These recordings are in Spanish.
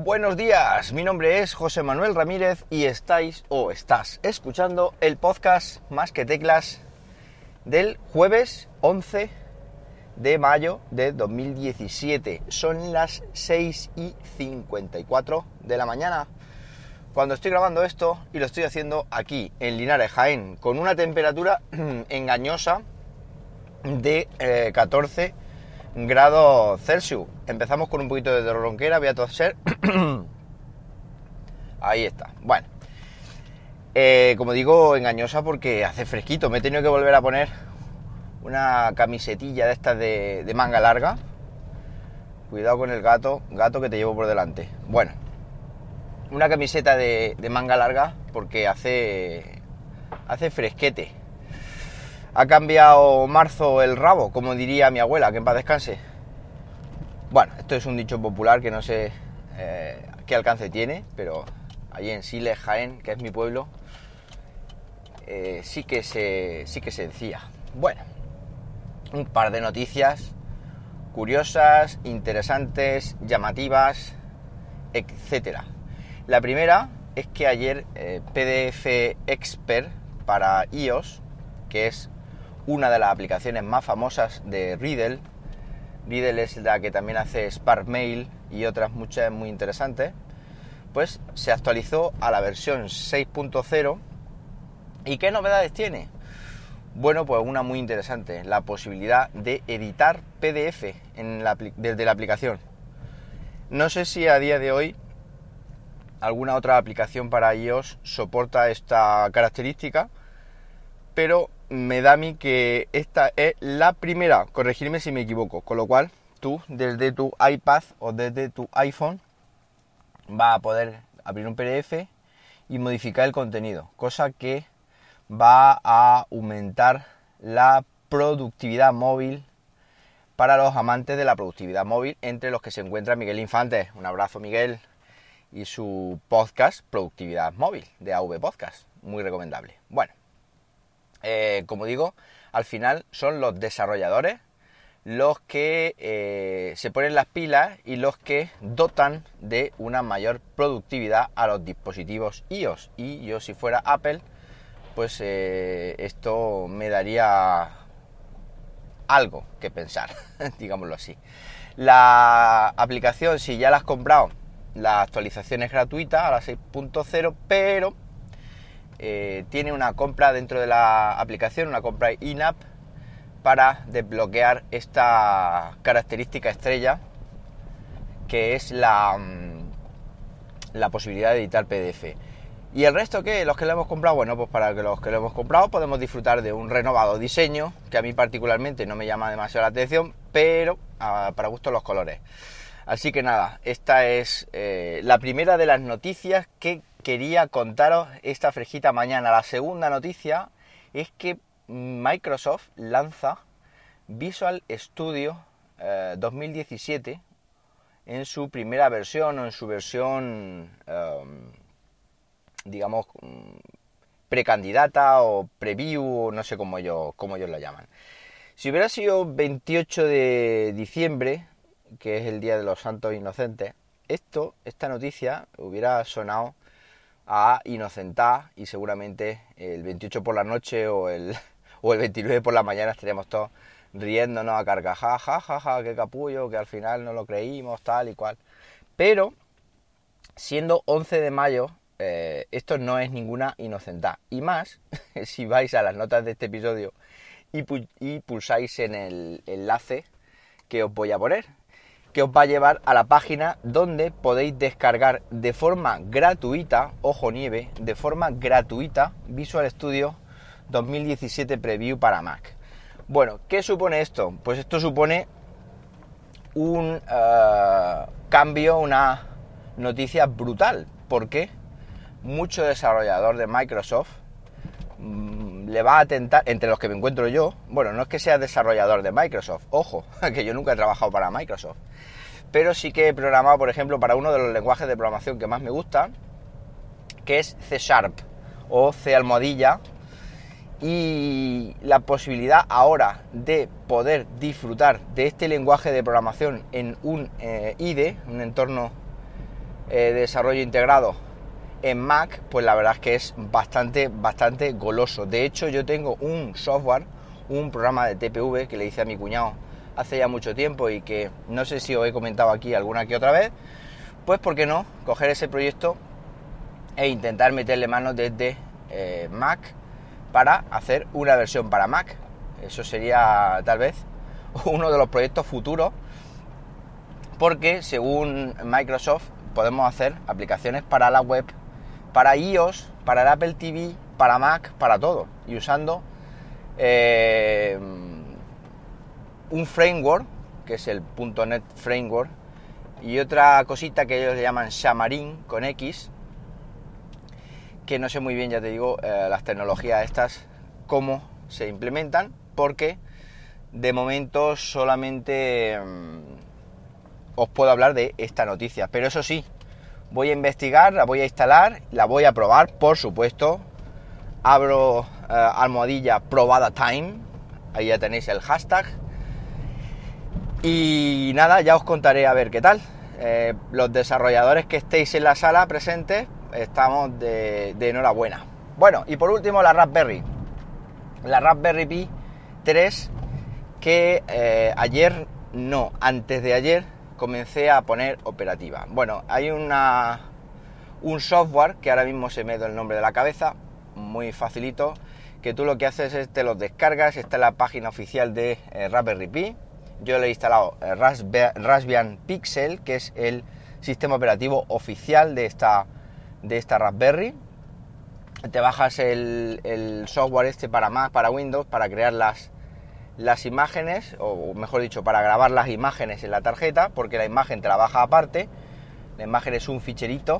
Buenos días, mi nombre es José Manuel Ramírez y estás escuchando el podcast Más que Teclas del jueves 11 de mayo de 2017. Son las 6:54 de la mañana cuando estoy grabando esto y lo estoy haciendo aquí en Linares, Jaén, con una temperatura engañosa de 14 grados Celsius. Empezamos con un poquito de ronquera, voy a toser. Ahí está. Bueno, como digo, engañosa porque hace fresquito. Me he tenido que volver a poner una camisetilla de estas de manga larga. Cuidado con el gato que te llevo por delante. Bueno, una camiseta de manga larga porque hace fresquete. Ha cambiado marzo el rabo, como diría mi abuela, que en paz descanse. Bueno, esto es un dicho popular que no sé qué alcance tiene, pero allí en Siles, Jaén, que es mi pueblo, sí que se decía. Bueno, un par de noticias curiosas, interesantes, llamativas, etcétera. La primera es que ayer PDF Expert para iOS, que es una de las aplicaciones más famosas de Riddle es la que también hace Spark Mail y otras muchas muy interesantes, pues se actualizó a la versión 6.0. ¿Y qué novedades tiene? Bueno, pues una muy interesante, la posibilidad de editar PDF desde la aplicación. No sé si a día de hoy alguna otra aplicación para iOS soporta esta característica, pero me da a mí que esta es la primera, corregirme si me equivoco, con lo cual tú desde tu iPad o desde tu iPhone vas a poder abrir un PDF y modificar el contenido, cosa que va a aumentar la productividad móvil para los amantes de la productividad móvil, entre los que se encuentra Miguel Infante. Un abrazo, Miguel, y su podcast Productividad Móvil de AV Podcast, muy recomendable. Bueno, como digo, al final son los desarrolladores los que se ponen las pilas y los que dotan de una mayor productividad a los dispositivos iOS. Y yo, si fuera Apple, pues esto me daría algo que pensar, digámoslo así. La aplicación, si ya la has comprado, la actualización es gratuita a la 6.0, pero tiene una compra dentro de la aplicación, una compra in-app, para desbloquear esta característica estrella, que es la posibilidad de editar PDF. ¿Y el resto qué? ¿Los que lo hemos comprado? Bueno, pues para que los que lo hemos comprado podemos disfrutar de un renovado diseño, que a mí particularmente no me llama demasiado la atención, pero para gusto los colores. Así que nada, esta es la primera de las noticias que quería contaros esta fresquita mañana. La segunda noticia es que Microsoft lanza Visual Studio 2017 en su primera versión, o en su versión, digamos, precandidata o preview, o no sé cómo ellos lo llaman. Si hubiera sido 28 de diciembre, que es el Día de los Santos Inocentes, esta noticia hubiera sonado a inocentá, y seguramente el 28 por la noche o el 29 por la mañana estaríamos todos riéndonos a carcajadas, jajaja, qué capullo, que al final no lo creímos, tal y cual. Pero, siendo 11 de mayo, esto no es ninguna inocentá. Y más, si vais a las notas de este episodio y pulsáis en el enlace que os voy a poner, que os va a llevar a la página donde podéis descargar de forma gratuita, ojo nieve, de forma gratuita, Visual Studio 2017 Preview para Mac. Bueno, ¿qué supone esto? Pues esto supone un cambio, una noticia brutal, porque mucho desarrollador de Microsoft le va a tentar, entre los que me encuentro yo. Bueno, no es que sea desarrollador de Microsoft, ojo, que yo nunca he trabajado para Microsoft, pero sí que he programado, por ejemplo, para uno de los lenguajes de programación que más me gusta, que es C# o C almohadilla, y la posibilidad ahora de poder disfrutar de este lenguaje de programación en un IDE, un entorno desarrollo integrado en Mac, pues la verdad es que es bastante goloso. De hecho, yo tengo un software, un programa de TPV que le hice a mi cuñado hace ya mucho tiempo y que no sé si os he comentado aquí alguna que otra vez. Pues ¿por qué no coger ese proyecto e intentar meterle mano desde Mac para hacer una versión para Mac? Eso sería tal vez uno de los proyectos futuros, porque según Microsoft podemos hacer aplicaciones para la web, para iOS, para el Apple TV, para Mac, para todo, y usando un framework que es el .NET Framework y otra cosita que ellos le llaman Xamarin con X, que no sé muy bien, ya te digo, las tecnologías estas cómo se implementan, porque de momento solamente os puedo hablar de esta noticia. Pero eso sí, voy a investigar, la voy a instalar, la voy a probar, por supuesto. Abro almohadilla probada time, ahí ya tenéis el hashtag. Y nada, ya os contaré a ver qué tal. Los desarrolladores que estéis en la sala presentes, estamos de enhorabuena. Bueno, y por último la Raspberry Pi 3, que antes de ayer comencé a poner operativa. Bueno, hay un software que ahora mismo se me da el nombre de la cabeza, muy facilito, que tú lo que haces es te los descargas. Está en la página oficial de Raspberry Pi. Yo le he instalado Raspbian Pixel, que es el sistema operativo oficial de esta Raspberry. Te bajas el software este para Mac, para Windows, para crear las imágenes, o mejor dicho, para grabar las imágenes en la tarjeta, porque la imagen te la baja aparte. La imagen es un ficherito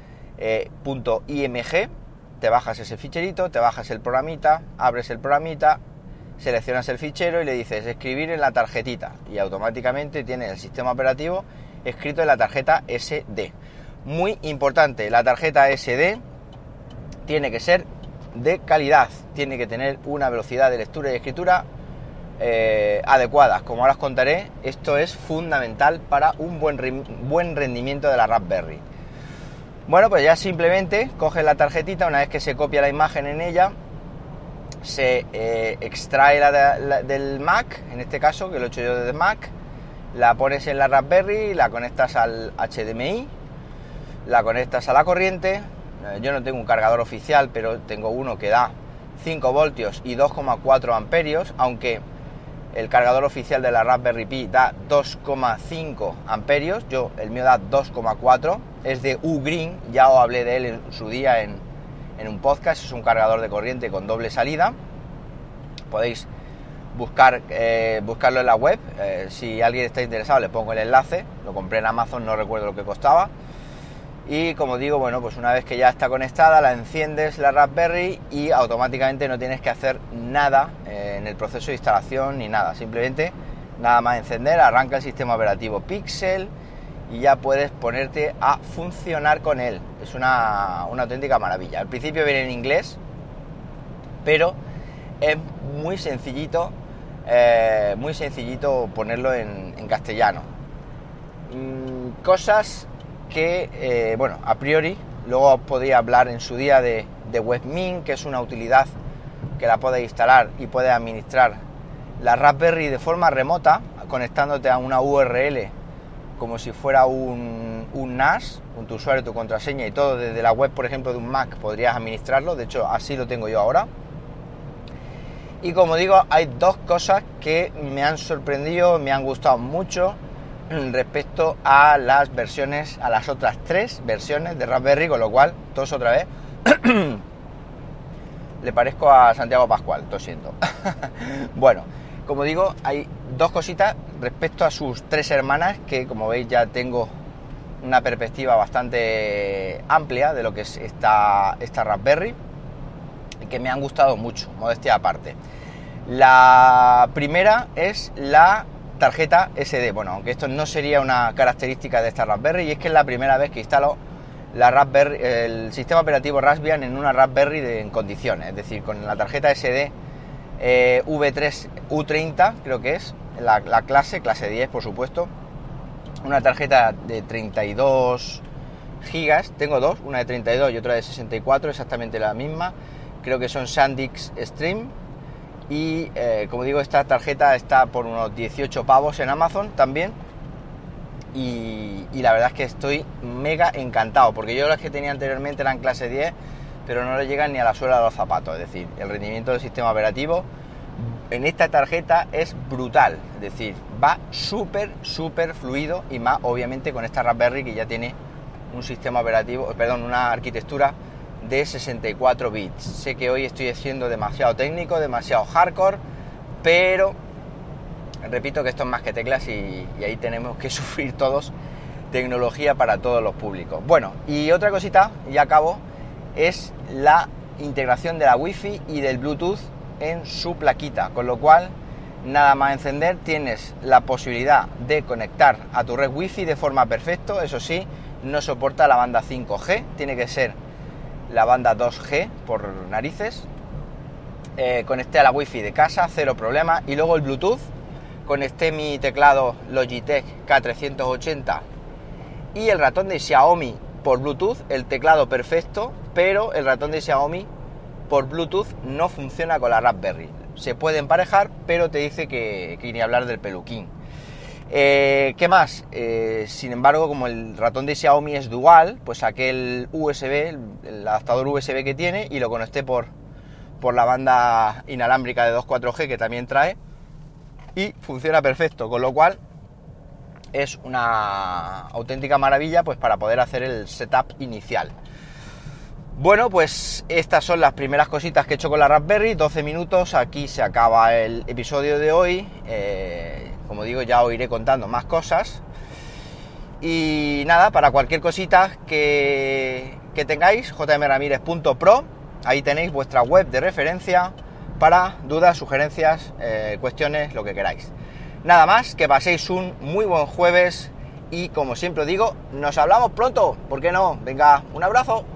.img. Te bajas ese ficherito, te bajas el programita, abres el programita, seleccionas el fichero y le dices escribir en la tarjetita, y automáticamente tiene el sistema operativo escrito en la tarjeta SD. Muy importante, la tarjeta SD tiene que ser de calidad, tiene que tener una velocidad de lectura y escritura adecuadas. Como ahora os contaré, esto es fundamental para un buen rendimiento de la Raspberry. Bueno, pues ya simplemente coges la tarjetita, una vez que se copia la imagen en ella, se extrae del Mac, en este caso, que lo he hecho yo desde Mac, la pones en la Raspberry, la conectas al HDMI, la conectas a la corriente. Yo no tengo un cargador oficial, pero tengo uno que da 5 voltios y 2,4 amperios, aunque el cargador oficial de la Raspberry Pi da 2,5 amperios, el mío da 2,4, es de Ugreen, ya os hablé de él en su día en un podcast. Es un cargador de corriente con doble salida. Podéis buscarlo en la web, si alguien está interesado le pongo el enlace. Lo compré en Amazon, no recuerdo lo que costaba. Y como digo, bueno, pues una vez que ya está conectada, la enciendes la Raspberry y automáticamente no tienes que hacer nada en el proceso de instalación ni nada. Simplemente nada más encender, arranca el sistema operativo Pixel y ya puedes ponerte a funcionar con él. Es una auténtica maravilla. Al principio viene en inglés, pero es muy sencillito ponerlo en castellano. Cosas que, a priori, luego os podría hablar en su día de Webmin, que es una utilidad que la puedes instalar y puedes administrar la Raspberry de forma remota, conectándote a una URL como si fuera un NAS, con tu usuario, tu contraseña y todo. Desde la web, por ejemplo, de un Mac podrías administrarlo. De hecho, así lo tengo yo ahora. Y como digo, hay dos cosas que me han sorprendido, me han gustado mucho respecto a las otras 3 versiones de Raspberry, con lo cual, tos otra vez, le parezco a Santiago Pascual, tosiendo. Bueno, como digo, hay dos cositas respecto a sus 3 hermanas, que como veis ya tengo una perspectiva bastante amplia de lo que es esta Raspberry, que me han gustado mucho, modestia aparte. La primera es la tarjeta SD. Bueno, aunque esto no sería una característica de esta Raspberry, y es que es la primera vez que instalo el sistema operativo Raspbian en una Raspberry en condiciones, es decir, con la tarjeta SD V3 U30, creo que es la clase 10, por supuesto, una tarjeta de 32 gigas, tengo dos, una de 32 y otra de 64, exactamente la misma, creo que son SanDisk Stream, y como digo, esta tarjeta está por unos 18 pavos en Amazon también, y la verdad es que estoy mega encantado, porque yo las que tenía anteriormente eran clase 10, pero no le llegan ni a la suela de los zapatos, es decir, el rendimiento del sistema operativo en esta tarjeta es brutal, es decir, va súper fluido, y más obviamente con esta Raspberry que ya tiene un sistema operativo, una arquitectura de 64 bits. Sé que hoy estoy siendo demasiado técnico, demasiado hardcore, pero repito que esto es más que teclas y ahí tenemos que sufrir todos tecnología para todos los públicos. Bueno, y otra cosita, y acabo, es la integración de la Wi-Fi y del Bluetooth en su plaquita, con lo cual nada más encender tienes la posibilidad de conectar a tu red Wi-Fi de forma perfecta. Eso sí, no soporta la banda 5G, tiene que ser la banda 2G por narices. Conecté a la Wi-Fi de casa, cero problema. Y luego el Bluetooth, conecté mi teclado Logitech K380 y el ratón de Xiaomi por Bluetooth, el teclado perfecto, pero el ratón de Xiaomi por Bluetooth no funciona con la Raspberry. Se puede emparejar, pero te dice que ni hablar del peluquín. ¿Qué más? Sin embargo, como el ratón de Xiaomi es dual, pues saqué el USB, el adaptador USB que tiene, y lo conecté por la banda inalámbrica de 2.4G que también trae, y funciona perfecto, con lo cual es una auténtica maravilla pues para poder hacer el setup inicial. Bueno, pues estas son las primeras cositas que he hecho con la Raspberry. 12 minutos, aquí se acaba el episodio de hoy. Como digo, ya os iré contando más cosas. Y nada, para cualquier cosita que tengáis, jmramirez.pro, ahí tenéis vuestra web de referencia para dudas, sugerencias, cuestiones, lo que queráis. Nada más, que paséis un muy buen jueves y, como siempre digo, nos hablamos pronto, ¿por qué no? Venga, un abrazo.